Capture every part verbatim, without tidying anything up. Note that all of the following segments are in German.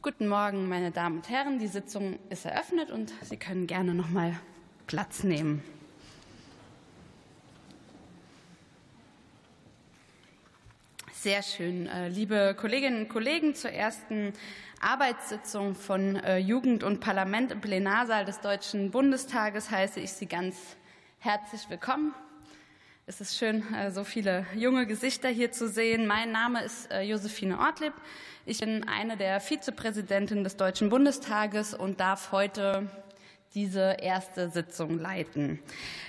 Guten Morgen, meine Damen und Herren. Die Sitzung ist eröffnet und Sie können gerne noch mal Platz nehmen. Sehr schön. Liebe Kolleginnen und Kollegen, zur ersten Arbeitssitzung von Jugend und Parlament im Plenarsaal des Deutschen Bundestages heiße ich Sie ganz herzlich willkommen. Es ist schön, so viele junge Gesichter hier zu sehen. Mein Name ist Josephine Ortlieb. Ich bin eine der Vizepräsidentinnen des Deutschen Bundestages und darf heute diese erste Sitzung leiten.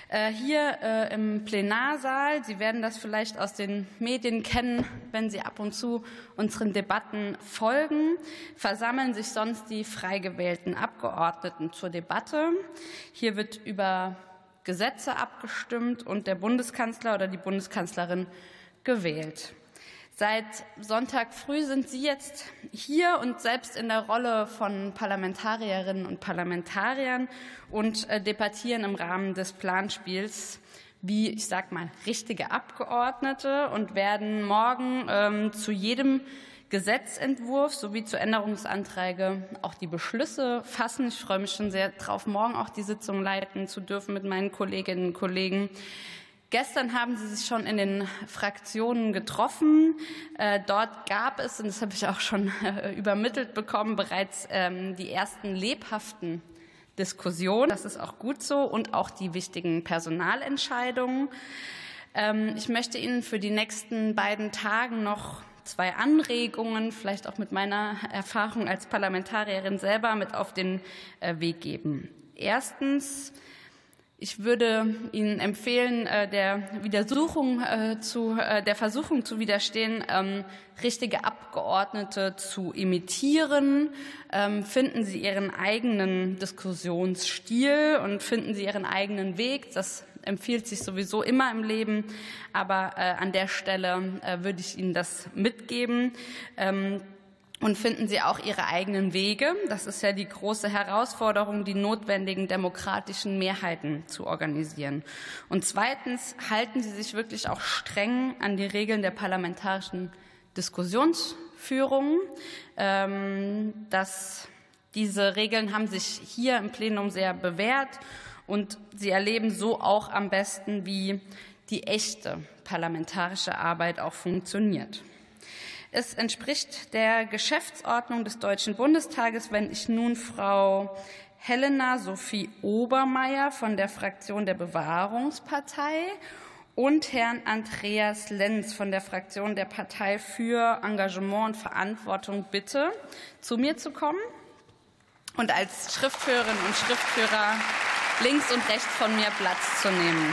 Hier im Plenarsaal, Sie werden das vielleicht aus den Medien kennen, wenn Sie ab und zu unseren Debatten folgen, versammeln sich sonst die frei gewählten Abgeordneten zur Debatte. Hier wird über Gesetze abgestimmt und der Bundeskanzler oder die Bundeskanzlerin gewählt. Seit Sonntag früh sind Sie jetzt hier und selbst in der Rolle von Parlamentarierinnen und Parlamentariern und debattieren im Rahmen des Planspiels wie, ich sag mal, richtige Abgeordnete und werden morgen ähm, zu jedem Gesetzentwurf sowie zu Änderungsanträgen auch die Beschlüsse fassen. Ich freue mich schon sehr darauf, morgen auch die Sitzung leiten zu dürfen mit meinen Kolleginnen und Kollegen. Gestern haben Sie sich schon in den Fraktionen getroffen. Dort gab es, und das habe ich auch schon übermittelt bekommen, bereits die ersten lebhaften Diskussionen. Das ist auch gut so und auch die wichtigen Personalentscheidungen. Ich möchte Ihnen für die nächsten beiden Tage noch zwei Anregungen, vielleicht auch mit meiner Erfahrung als Parlamentarierin selber, mit auf den Weg geben. Erstens, ich würde Ihnen empfehlen, der Widersuchung zu, der Versuchung zu widerstehen, richtige Abgeordnete zu imitieren. Finden Sie Ihren eigenen Diskussionsstil und finden Sie Ihren eigenen Weg. Das empfiehlt sich sowieso immer im Leben, aber an der Stelle würde ich Ihnen das mitgeben. Und finden Sie auch Ihre eigenen Wege. Das ist ja die große Herausforderung, die notwendigen demokratischen Mehrheiten zu organisieren. Und zweitens halten Sie sich wirklich auch streng an die Regeln der parlamentarischen Diskussionsführung. Das, diese Regeln haben sich hier im Plenum sehr bewährt und Sie erleben so auch am besten, wie die echte parlamentarische Arbeit auch funktioniert. Es entspricht der Geschäftsordnung des Deutschen Bundestages, wenn ich nun Frau Helena Sophie Obermeier von der Fraktion der Bewahrungspartei und Herrn Andreas Lenz von der Fraktion der Partei für Engagement und Verantwortung bitte, zu mir zu kommen und als Schriftführerinnen und Schriftführer links und rechts von mir Platz zu nehmen.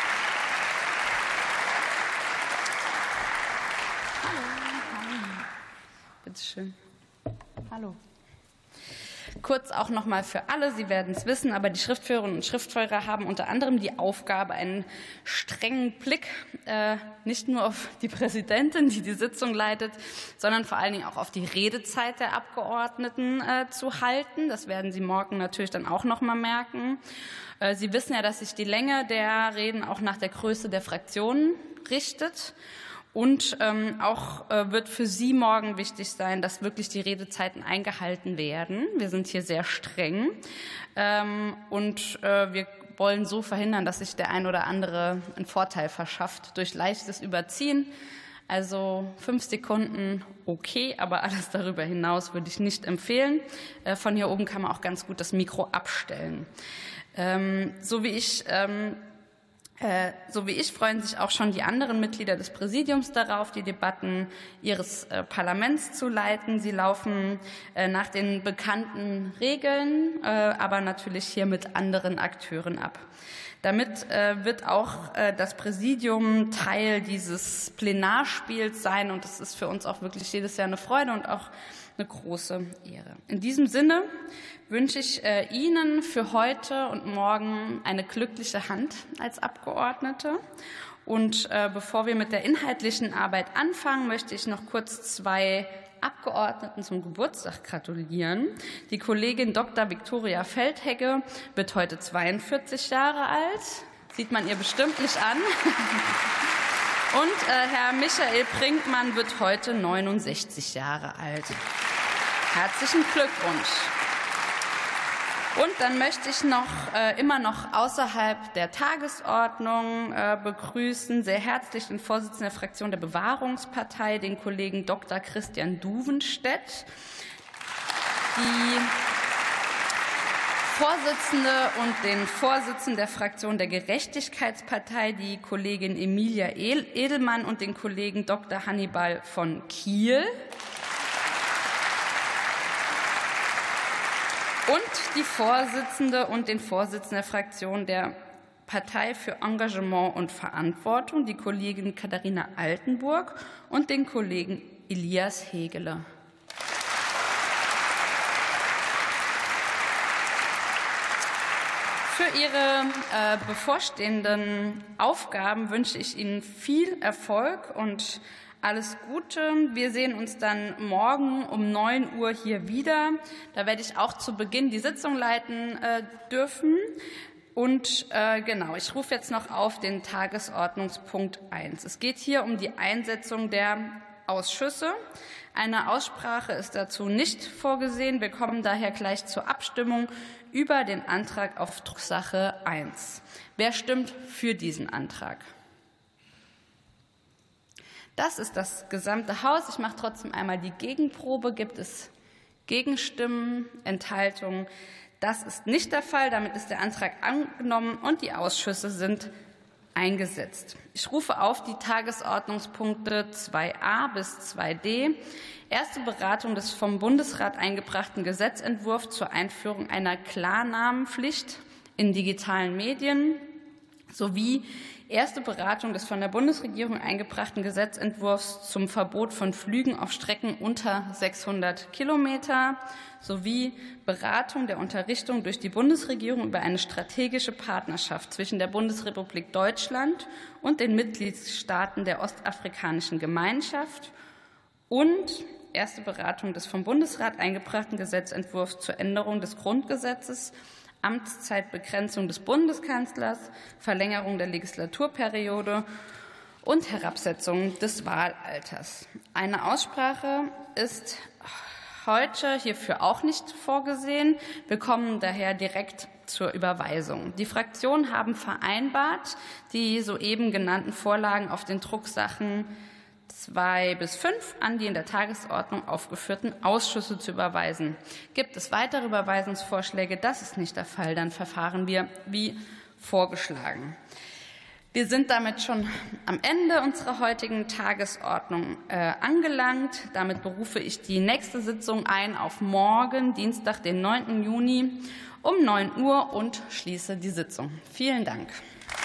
Bitte schön. Hallo. Kurz auch noch mal für alle, Sie werden es wissen, aber die Schriftführerinnen und Schriftführer haben unter anderem die Aufgabe, einen strengen Blick äh, nicht nur auf die Präsidentin, die die Sitzung leitet, sondern vor allen Dingen auch auf die Redezeit der Abgeordneten äh, zu halten. Das werden Sie morgen natürlich dann auch noch mal merken. Äh, Sie wissen ja, dass sich die Länge der Reden auch nach der Größe der Fraktionen richtet. Und ähm, auch äh, wird für Sie morgen wichtig sein, dass wirklich die Redezeiten eingehalten werden. Wir sind hier sehr streng ähm, und äh, wir wollen so verhindern, dass sich der ein oder andere einen Vorteil verschafft durch leichtes Überziehen. Also fünf Sekunden okay, aber alles darüber hinaus würde ich nicht empfehlen. Äh, von hier oben kann man auch ganz gut das Mikro abstellen. Ähm, so wie ich ähm, So wie ich freuen sich auch schon die anderen Mitglieder des Präsidiums darauf, die Debatten ihres Parlaments zu leiten. Sie laufen nach den bekannten Regeln, aber natürlich hier mit anderen Akteuren ab. Damit wird auch das Präsidium Teil dieses Plenarspiels sein, und das ist für uns auch wirklich jedes Jahr eine Freude und auch eine große Ehre. In diesem Sinne wünsche ich Ihnen für heute und morgen eine glückliche Hand als Abgeordnete. Und bevor wir mit der inhaltlichen Arbeit anfangen, möchte ich noch kurz zwei Abgeordneten zum Geburtstag gratulieren. Die Kollegin Doktor Viktoria Feldhegge wird heute zweiundvierzig Jahre alt. Sieht man ihr bestimmt nicht an. Und äh, Herr Michael Brinkmann wird heute neunundsechzig Jahre alt. Herzlichen Glückwunsch. Und dann möchte ich noch äh, immer noch außerhalb der Tagesordnung äh, begrüßen, sehr herzlich den Vorsitzenden der Fraktion der Bewahrungspartei, den Kollegen Doktor Christian Duvenstedt, die Vorsitzende und den Vorsitzenden der Fraktion der Gerechtigkeitspartei, die Kollegin Emilia Edelmann und den Kollegen Doktor Hannibal von Kiel. Und die Vorsitzende und den Vorsitzenden der Fraktion der Partei für Engagement und Verantwortung, die Kollegin Katharina Altenburg und den Kollegen Elias Hegele. Für Ihre äh, bevorstehenden Aufgaben wünsche ich Ihnen viel Erfolg und alles Gute. Wir sehen uns dann morgen um neun Uhr hier wieder. Da werde ich auch zu Beginn die Sitzung leiten äh, dürfen. Und äh, genau, ich rufe jetzt noch auf den Tagesordnungspunkt eins. Es geht hier um die Einsetzung der Ausschüsse. Eine Aussprache ist dazu nicht vorgesehen. Wir kommen daher gleich zur Abstimmung über den Antrag auf Drucksache eins. Wer stimmt für diesen Antrag? Das ist das gesamte Haus. Ich mache trotzdem einmal die Gegenprobe. Gibt es Gegenstimmen, Enthaltungen? Das ist nicht der Fall. Damit ist der Antrag angenommen und die Ausschüsse sind eingesetzt. Ich rufe auf die Tagesordnungspunkte zwei a bis zwei d. Erste Beratung des vom Bundesrat eingebrachten Gesetzentwurfs zur Einführung einer Klarnamenpflicht in digitalen Medien sowie erste Beratung des von der Bundesregierung eingebrachten Gesetzentwurfs zum Verbot von Flügen auf Strecken unter sechshundert Kilometer sowie Beratung der Unterrichtung durch die Bundesregierung über eine strategische Partnerschaft zwischen der Bundesrepublik Deutschland und den Mitgliedstaaten der Ostafrikanischen Gemeinschaft und erste Beratung des vom Bundesrat eingebrachten Gesetzentwurfs zur Änderung des Grundgesetzes, Amtszeitbegrenzung des Bundeskanzlers, Verlängerung der Legislaturperiode und Herabsetzung des Wahlalters. Eine Aussprache ist heute hierfür auch nicht vorgesehen. Wir kommen daher direkt zur Überweisung. Die Fraktionen haben vereinbart, die soeben genannten Vorlagen auf den Drucksachen zwei bis fünf an die in der Tagesordnung aufgeführten Ausschüsse zu überweisen. Gibt es weitere Überweisungsvorschläge? Das ist nicht der Fall. Dann verfahren wir wie vorgeschlagen. Wir sind damit schon am Ende unserer heutigen Tagesordnung äh, angelangt. Damit berufe ich die nächste Sitzung ein auf morgen, Dienstag, den neunten Juni um neun Uhr und schließe die Sitzung. Vielen Dank.